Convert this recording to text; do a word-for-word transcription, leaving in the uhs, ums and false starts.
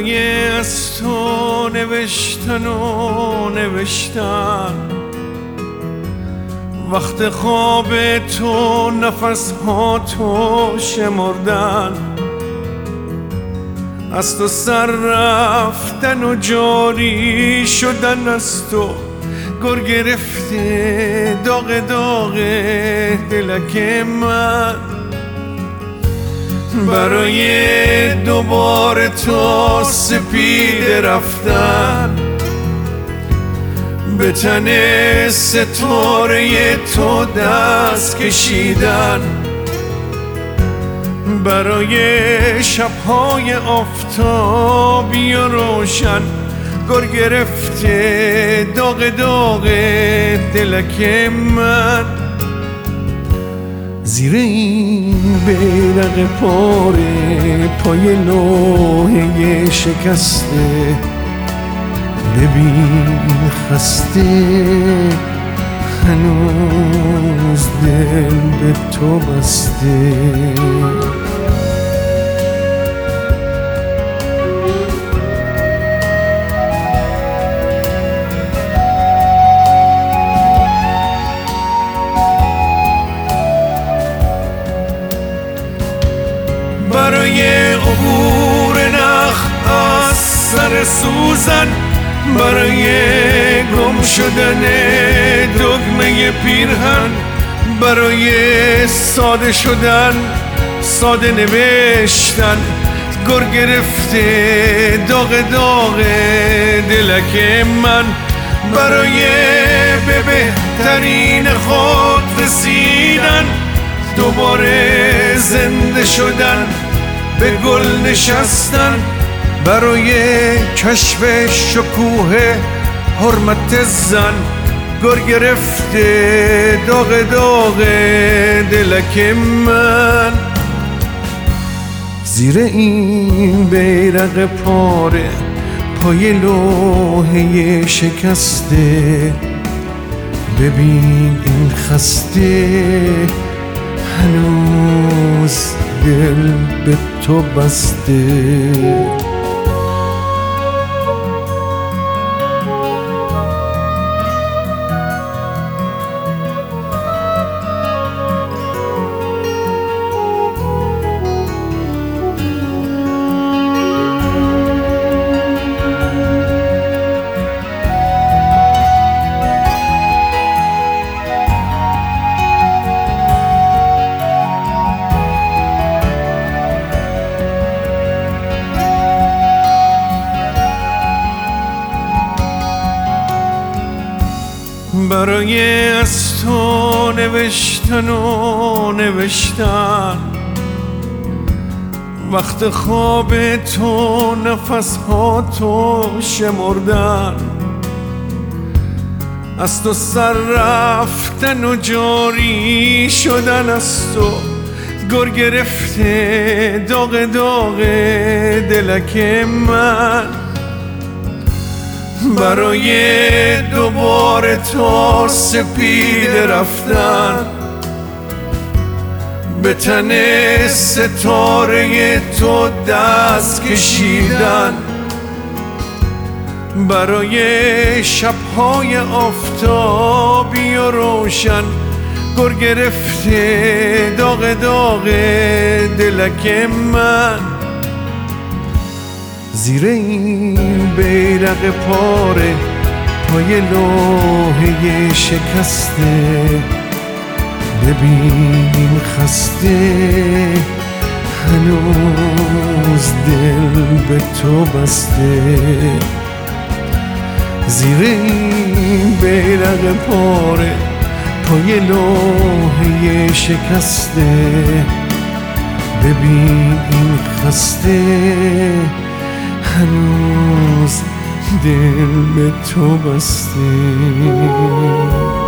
برای از تو نوشتن و نوشتن، وقت خواب تو نفسها تو شمردن، از تو سر رفتن و جاری شدن، از تو گر گرفته داغ داغ دلک من. برای دوباره تو سپید رفتن، به تن ستاره تو دست کشیدن، برای شبهای آفتابی و روشن، گر گرفته داغ داغ دلک من. زیر این بیرق پاره پای لوحه شکسته، ببین خسته هنوز دل به تو بسته. برای عبور نخ از سر سوزن، برای گم شدن دگمه پیرهن، برای ساده شدن ساده نوشتن، گر گرفته داغ داغ دلک من. برای به بهترین خود رسیدن، دوباره زنده شدن، به گل نشستن، برای کشف شکوه حرمت زن، گر گرفته داغ داغ دلک من. زیر این بیرق پاره پای لوحه شکسته، ببین این خسته هنوز دل به تو بسته. برای از تو نوشتن و نوشتن، وقت خواب تو نفسها تو شمردن، از تو سر رفتن و جاری شدن، از تو گر گرفته داغ داغ دلک من. برای دوباره تو سپید رفتن، به تن ستاره تو دست کشیدن، برای شبهای آفتابی و روشن، گر گرفته داغ داغ دلک من. زیر این بیرق پاره پای لوحه شکسته، ببین این خسته هنوز دل به تو بسته. زیر این بیرق پاره پای لوحه شکسته، ببین این خسته هنوز دل به تو بسته.